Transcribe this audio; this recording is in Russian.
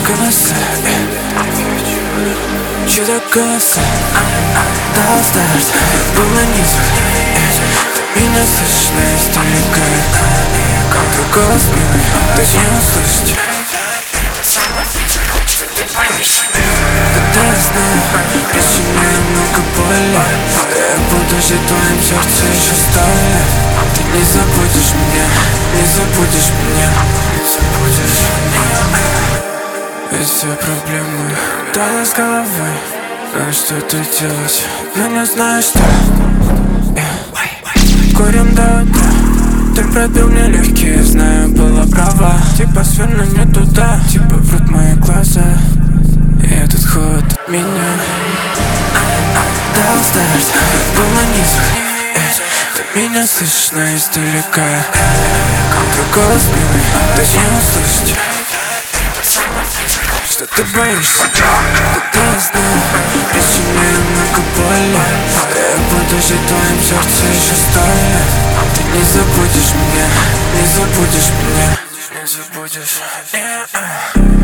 голоса, чудо голоса. Дал старт, был на низах. Ты меня слышишь издалека. Твой голос милый, ты не услышишь. Когда я знаю, причиняю много боли, я буду жить в твоем сердце еще 100 лет. Ты не забудешь меня, не забудешь меня, не забудешь меня. Ведь все проблемы дала с головой. Знаю, что ты делать, но не знаю, что. Курим до утра. Ты пробил мне легкие, знаю, была права. Типа сверну не туда, типа врут мои глаза. И этот холод от меня. Дал старт, был на низах. Ты меня слышишь, но издалека. Твой голос милый, ты не услышишь. Что ты боишься, когда я знаю, причиняю много боли. Я буду жить в твоем сердце еще 100 лет. Ты не забудешь меня, не забудешь меня, не забудешь.